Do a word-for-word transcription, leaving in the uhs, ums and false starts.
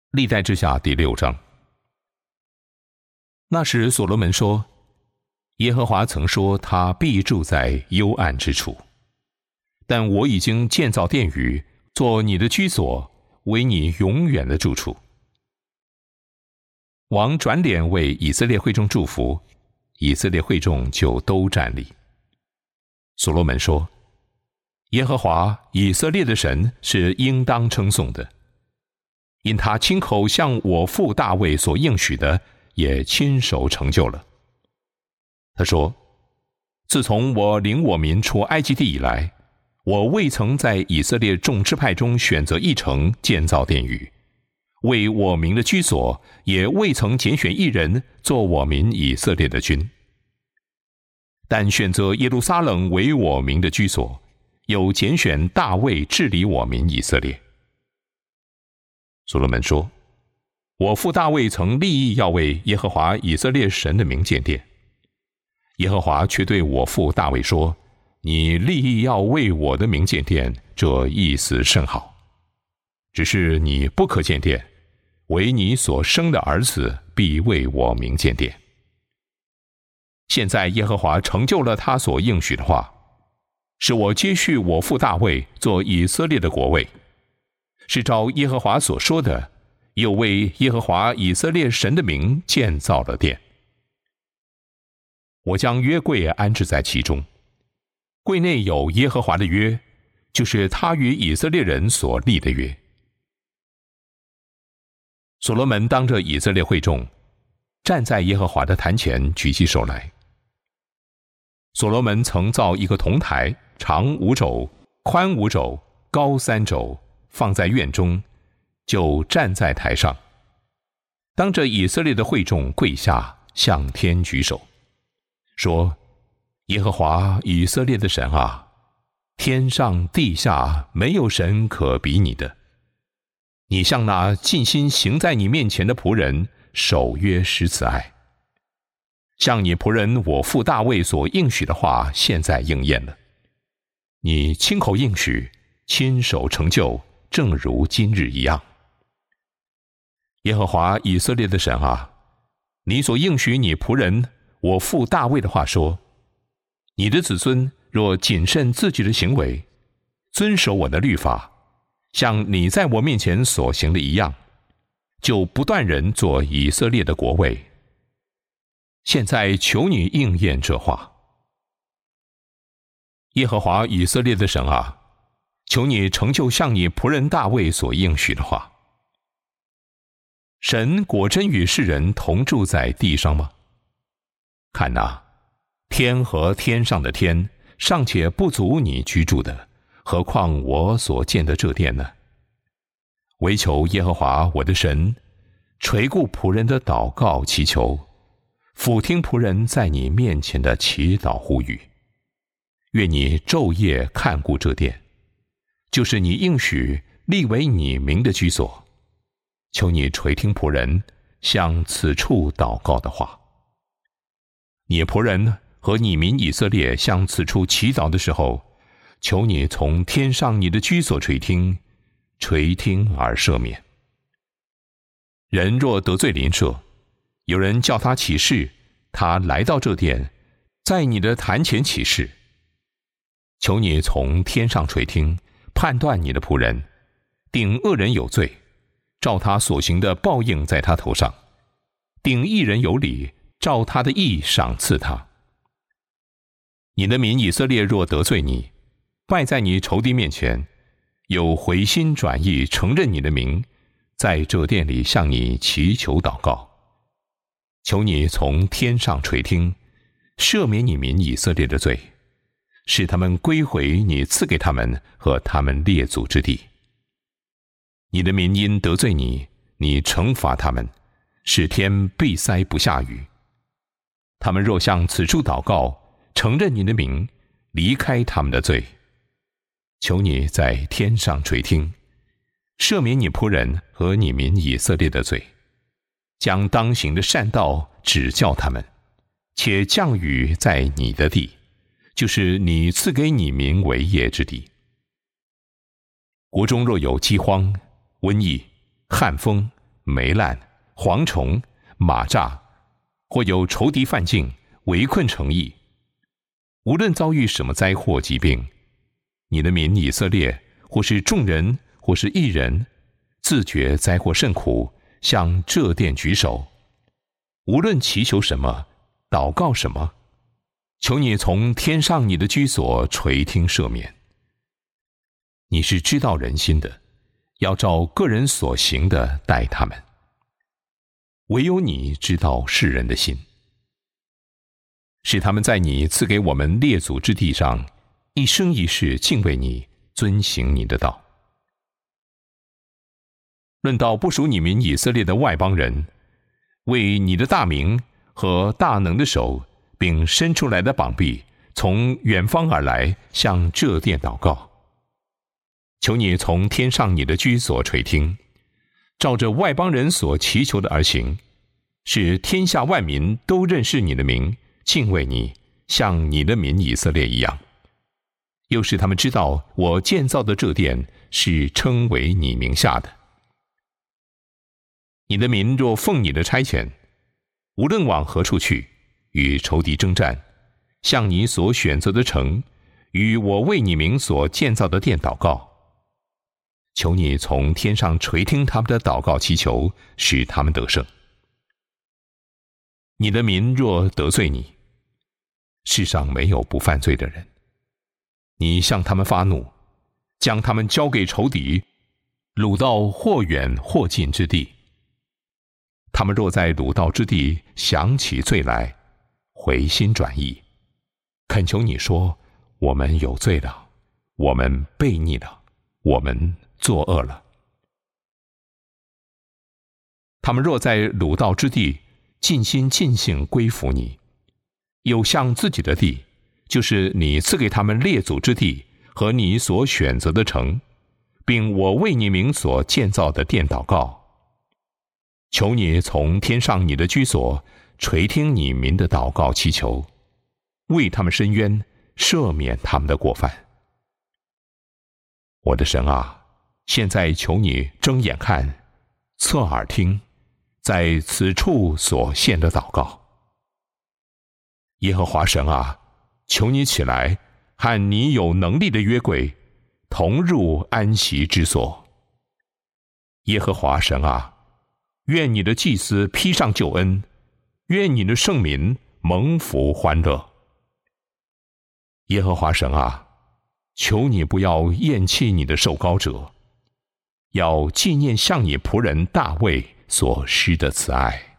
历代志下第六章。那时所罗门说，耶和华曾说他必住在幽暗之处，但我已经建造殿宇，做你的居所，为你永远的住处。王转脸为以色列会众祝福，以色列会众就都站立。所罗门说，耶和华以色列的神是应当称颂的，因他亲口向我父大卫所应许的，也亲手成就了。他说，自从我领我民出埃及地以来，我未曾在以色列众支派中选择一城建造殿宇，为我民的居所，也未曾拣选一人做我民以色列的君，但选择耶路撒冷为我民的居所，又拣选大卫治理我民以色列。所罗门说，我父大卫曾立意要为耶和华以色列神的名建殿，耶和华却对我父大卫说，你立意要为我的名建殿，这意思甚好，只是你不可建殿，唯你所生的儿子必为我名建殿。现在耶和华成就了他所应许的话，使我接续我父大卫做以色列的国位，是照耶和华所说的，又为耶和华以色列神的名建造了殿。我将约柜安置在其中，柜内有耶和华的约，就是他与以色列人所立的约。所罗门当着以色列会众，站在耶和华的坛前，举起手来。所罗门曾造一个铜台，长五肘，宽五肘，高三肘，放在院中，就站在台上，当着以色列的会众跪下，向天举手，说，耶和华以色列的神啊，天上地下没有神可比你的。你向那尽心行在你面前的仆人守约施慈爱，像你仆人我父大卫所应许的话，现在应验了。你亲口应许，亲手成就，正如今日一样。耶和华以色列的神啊，你所应许你仆人我父大卫的话说，你的子孙若谨慎自己的行为，遵守我的律法，像你在我面前所行的一样，就不断人做以色列的国位。现在求你应验这话。耶和华以色列的神啊，求你成就像你仆人大卫所应许的话。神果真与世人同住在地上吗？看哪，天和天上的天尚且不足你居住的，何况我所建的这殿呢？唯求耶和华我的神垂顾仆人的祷告祈求，俯听仆人在你面前的祈祷呼吁。愿你昼夜看顾这殿，就是你应许立为你名的居所。求你垂听仆人向此处祷告的话。你仆人和你民以色列向此处祈祷的时候，求你从天上你的居所垂听，垂听而赦免。人若得罪邻舍，有人叫他起誓，他来到这殿，在你的坛前起誓，求你从天上垂听，判断你的仆人，定恶人有罪，照他所行的报应在他头上，定义人有理，照他的义赏赐他。你的民以色列若得罪你，败在你仇敌面前，有回心转意承认你的名，在这殿里向你祈求祷告，求你从天上垂听，赦免你民以色列的罪，使他们归回你赐给他们和他们列祖之地。你的民因得罪你，你惩罚他们，使天闭塞不下雨。他们若向此处祷告，承认你的名，离开他们的罪，求你在天上垂听，赦免你仆人和你民以色列的罪，将当行的善道指教他们，且降雨在你的地，就是你赐给你民为业之地。国中若有饥荒、瘟疫、旱风、 霉烂、蝗虫、马蚱，或有仇敌犯境，围困城邑。无论遭遇什么灾祸疾病，你的民以色列，或是众人，或是一人，自觉灾祸甚苦，向这殿举手，无论祈求什么，祷告什么，求你从天上你的居所垂听赦免。你是知道人心的，要照个人所行的待他们。唯有你知道世人的心，使他们在你赐给我们列祖之地上，一生一世敬畏你，遵行你的道。论到不属你民以色列的外邦人，为你的大名和大能的手，并伸出来的膀臂，从远方而来，向这殿祷告。求你从天上你的居所垂听，照着外邦人所祈求的而行，使天下万民都认识你的名，敬畏你，像你的民以色列一样。又使他们知道我建造的这殿是称为你名下的。你的民若奉你的差遣，无论往何处去，与仇敌征战，向你所选择的城，与我为你名所建造的殿祷告，求你从天上垂听他们的祷告祈求，使他们得胜。你的民若得罪你，世上没有不犯罪的人，你向他们发怒，将他们交给仇敌，掳到或远或近之地。他们若在掳到之地想起罪来，回心转意，恳求你说，我们有罪了，我们悖逆了，我们作恶了。他们若在掳到之地尽心尽性归服你，有向自己的地，就是你赐给他们列祖之地和你所选择的城，并我为你名所建造的殿祷告，求你从天上你的居所垂听你民的祷告祈求，为他们伸冤，赦免他们的过犯。我的神啊，现在求你睁眼看，侧耳听，在此处所献的祷告。耶和华神啊，求你起来，和你有能力的约柜同入安息之所。耶和华神啊，愿你的祭司披上救恩，愿你的圣民蒙福欢乐。耶和华神啊，求你不要厌弃你的受膏者，要纪念向你仆人大卫所施的慈爱。